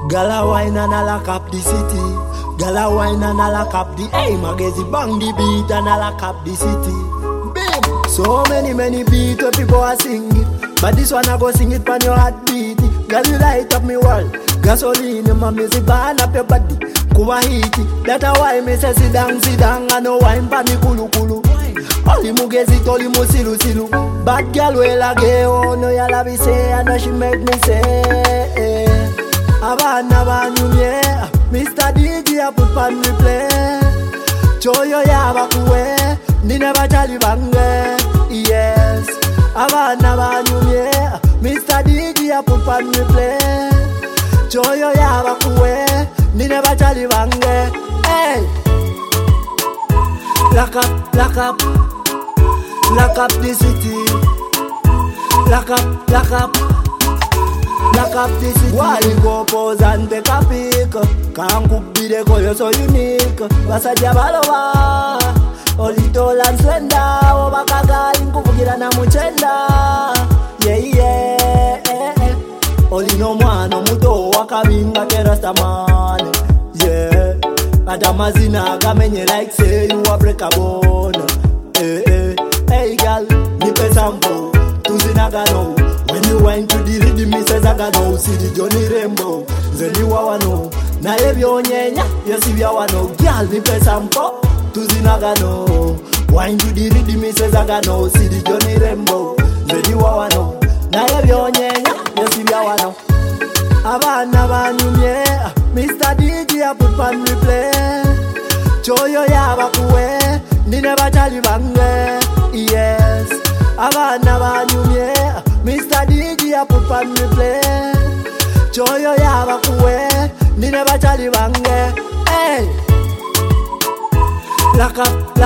Gala wine and a lock up the city. Gala wine and a lock up the aim. Magazine bang the beat and a lock up the city. Bim! So many beats where people are singing. But this one I go sing it on your heartbeat. Girl, you light up me world. Gasoline in my music, burn up your body. Kuba hiti, that's why me say sit down, I know wine pa me kulu kulu. Oli mugezi toli mo silu silu. Bad girl well oh no ya la be say, I know she make me say. Abana banyumye, Mr. DJ I put pan replay. Choyo ya bakuwe, ni never chali bange. Yes, abana banyumye, Mr. DJ I put pan replay. Choyo ya bakuwe, ni never chali bange. Hey, lock up the city. Lock up the city. While you go pose and take a pic, can't cook be the call you so unique. Basa jabalova, olito and slender. Obakaga inkufugira na muchenda. Yeah. Oli no mwana muto wakabinga terasta man. Yeah, adamazina gamenye like say you a break a bone. Hey girl, nipe sample, tuzinagano. When you wine to the rhythm, me says agano. See the Johnny Rainbow, zeni wawano. Na ebyo nyenya, yesi wawano. Girl, nipe sample, tuzinagano. Wine to the rhythm, me says agano. See the Johnny Rainbow, zeni wawano. Na ebyo nyenya, yesi wawano. Abana banyumye, Mr. DJ I put pan replay. Choyo ya bakuwe, ni never chali bange. Yes, abana banyumye, Mr. DJ I put pan replay. Choyo ya bakuwe, ni never chali bange. Hey, lock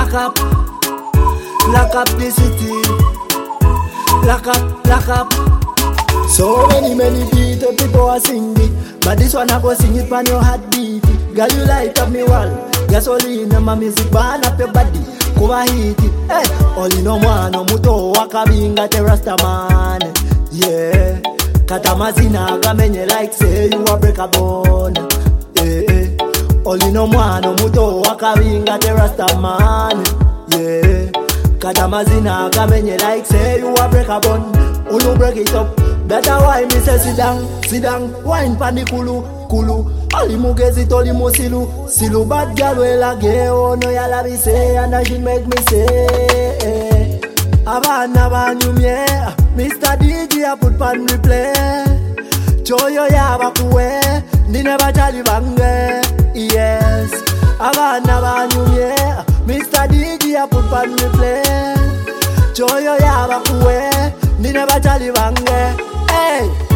up the city. Lock up. So many beats people are singing, but this one I go sing it on your heartbeat. Girl, you light up me world. Gasoline in my music, burn up your body. Kuba hiti, hey. Oli no mwana muto wakabinga terasta man. Yeah, katamazina gamenye like say you a break a bone. Oli no mwana muto wakabinga terasta man. Yeah, katamazina gamenye like say you a break a bone. Ulu break it up. That's why me say sit down, wine pani kulu. Oli mugezi toli mo silu. Bad girl well oh no ya la be say, and she make me say. Abana banyumye, Mr. DJ I put pan replay. Choyo ya bakuwe, ni never chali bange. Yes, abana banyumye, Mr. DJ I put pan replay. Choyo ya bakuwe, ni never chali bange. Hey.